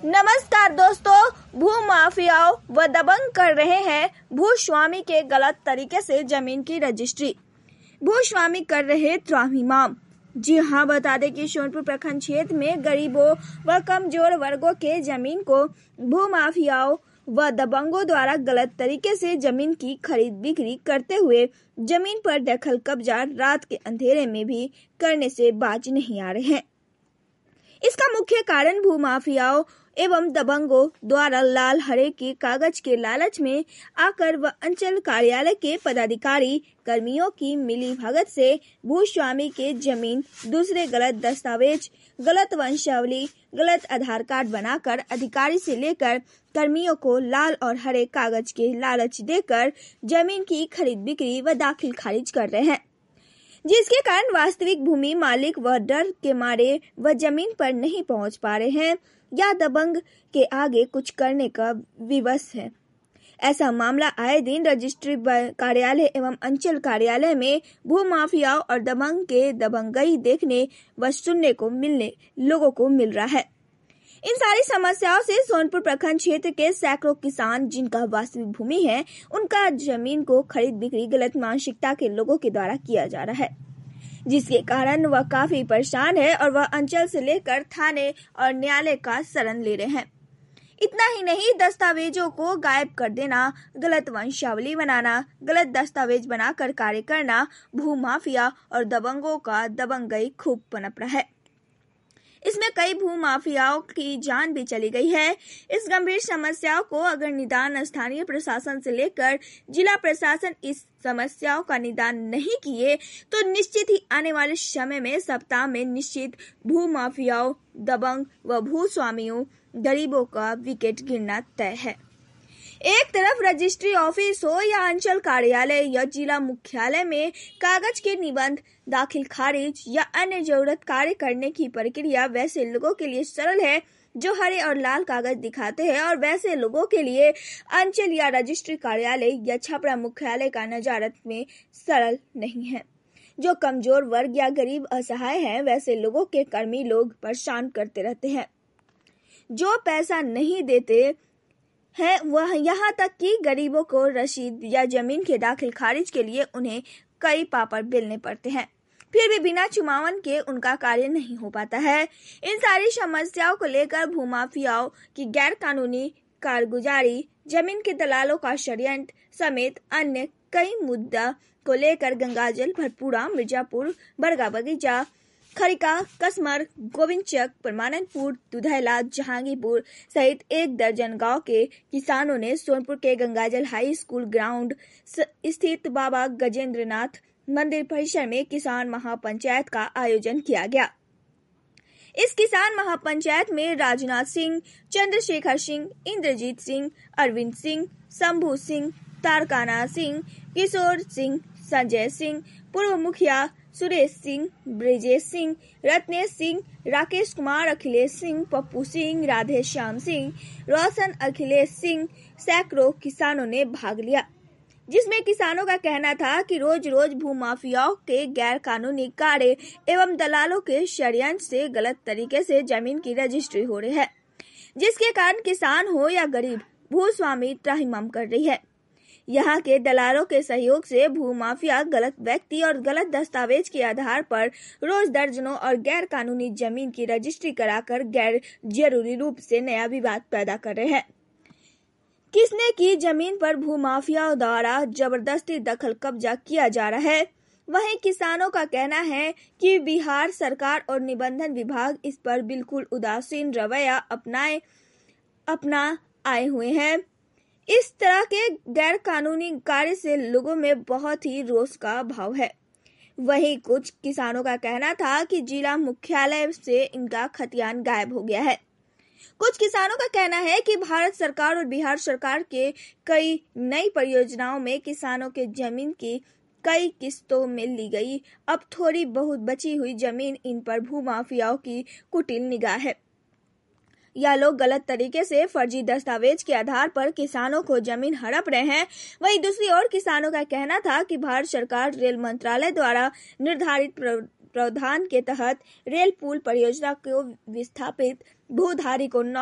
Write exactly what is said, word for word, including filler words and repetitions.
नमस्कार दोस्तों, भू माफियाओं व दबंग कर रहे हैं भूस्वामी के गलत तरीके से जमीन की रजिस्ट्री। भूस्वामी कर रहे त्राहिमाम। जी हाँ, बता दें कि सोनपुर प्रखंड क्षेत्र में गरीबों व कमजोर वर्गों के जमीन को भू माफियाओं व दबंगों द्वारा गलत तरीके से जमीन की खरीद बिक्री करते हुए जमीन पर दखल कब्जा रात के अंधेरे में भी करने से बाज नहीं आ रहे हैं। इसका मुख्य कारण भू माफियाओं एवं दबंगों द्वारा लाल हरे के कागज के लालच में आकर व अंचल कार्यालय के पदाधिकारी कर्मियों की मिली भगत से भूस्वामी के जमीन दूसरे गलत दस्तावेज, गलत वंशावली, गलत आधार कार्ड बनाकर अधिकारी से लेकर कर्मियों को लाल और हरे कागज के लालच देकर जमीन की खरीद बिक्री व दाखिल खारिज कर रहे हैं, जिसके कारण वास्तविक भूमि मालिक व डर के मारे व जमीन पर नहीं पहुंच पा रहे हैं या दबंग के आगे कुछ करने का विवश है। ऐसा मामला आए दिन रजिस्ट्री कार्यालय एवं अंचल कार्यालय में भू माफियाओं और दबंग के दबंगई देखने व सुनने को मिलने लोगों को मिल रहा है। इन सारी समस्याओं से सोनपुर प्रखंड क्षेत्र के सैकड़ों किसान जिनका वास्तविक भूमि है, उनका जमीन को खरीद बिक्री गलत मानसिकता के लोगों के द्वारा किया जा रहा है, जिसके कारण वह काफी परेशान है और वह अंचल से लेकर थाने और न्यायालय का शरण ले रहे हैं। इतना ही नहीं, दस्तावेजों को गायब कर देना, गलत वंशावली बनाना, गलत दस्तावेज बनाकर कार्य करना, भू माफिया और दबंगों का दबंगई खूब पनप रहा है। इसमें कई भू माफियाओं की जान भी चली गई है। इस गंभीर समस्याओं को अगर निदान स्थानीय प्रशासन से लेकर जिला प्रशासन इस समस्याओं का निदान नहीं किए तो निश्चित ही आने वाले समय में सप्ताह में निश्चित भू माफियाओं, दबंग व भूस्वामियों, गरीबों का विकेट गिरना तय है। एक तरफ रजिस्ट्री ऑफिस हो या अंचल कार्यालय या जिला मुख्यालय में कागज के निबंध दाखिल खारिज या अन्य जरूरत कार्य करने की प्रक्रिया वैसे लोगों के लिए सरल है जो हरे और लाल कागज दिखाते हैं, और वैसे लोगों के लिए अंचल या रजिस्ट्री कार्यालय या छपरा मुख्यालय का नजारत में सरल नहीं है। जो कमजोर वर्ग या गरीब असहाय हैं, वैसे लोगों के कर्मी लोग परेशान करते रहते हैं। जो पैसा नहीं देते है वह यहाँ तक कि गरीबों को रसीद या जमीन के दाखिल खारिज के लिए उन्हें कई पापड़ बेलने पड़ते हैं, फिर भी बिना चुमावन के उनका कार्य नहीं हो पाता है। इन सारी समस्याओं को लेकर भूमाफियाओं की गैर कानूनी कारगुजारी, जमीन के दलालों का षड्यंत्र समेत अन्य कई मुद्दा को लेकर गंगाजल, भरपूरा, मिर्जापुर, बरगा बगीचा, खरिका, कसमर, गोविंदचक, परमानंदपुर, दुधैला, जहांगीरपुर सहित एक दर्जन गांव के किसानों ने सोनपुर के गंगाजल हाई स्कूल ग्राउंड स्थित बाबा गजेंद्रनाथ मंदिर परिसर में किसान महापंचायत का आयोजन किया गया। इस किसान महापंचायत में राजनाथ सिंह, चंद्रशेखर सिंह, इंद्रजीत सिंह, अरविंद सिंह, शंभू सिंह, तारकाना सिंह, किशोर सिंह, संजय सिंह, पूर्व मुखिया सुरेश सिंह, ब्रिजेश सिंह, रत्नेश सिंह, राकेश कुमार, अखिलेश सिंह, पप्पू सिंह, राधे श्याम सिंह, रोशन, अखिलेश सिंह, सैकड़ों किसानों ने भाग लिया, जिसमें किसानों का कहना था कि रोज रोज भू माफियाओं के गैर कानूनी कार्य एवं दलालों के षड्यंत्र से गलत तरीके से जमीन की रजिस्ट्री हो रही है, जिसके कारण किसान हो या गरीब, भूस्वामी त्राहिमाम कर रही है। यहाँ के दलालों के सहयोग से भू माफिया गलत व्यक्ति और गलत दस्तावेज के आधार पर रोज दर्जनों और गैर कानूनी जमीन की रजिस्ट्री कराकर गैर जरूरी रूप से नया विवाद पैदा कर रहे हैं। किसने की जमीन पर भू माफिया द्वारा जबरदस्ती दखल कब्जा किया जा रहा है। वहीं किसानों का कहना है कि बिहार सरकार और निबंधन विभाग इस पर बिल्कुल उदासीन रवैया अपनाए अपना आए हुए हैं। इस तरह के गैर कानूनी कार्य से लोगों में बहुत ही रोष का भाव है। वहीं कुछ किसानों का कहना था कि जिला मुख्यालय से इनका खतियान गायब हो गया है। कुछ किसानों का कहना है कि भारत सरकार और बिहार सरकार के कई नई परियोजनाओं में किसानों के जमीन की कई किस्तों में ली गई, अब थोड़ी बहुत बची हुई जमीन इन पर भूमाफियाओं की कुटिल निगाह है। यह लोग गलत तरीके से फर्जी दस्तावेज के आधार पर किसानों को जमीन हड़प रहे हैं। वहीं दूसरी ओर किसानों का कहना था कि भारत सरकार रेल मंत्रालय द्वारा निर्धारित प्रावधान के तहत रेल पुल परियोजना को विस्थापित भूधारी को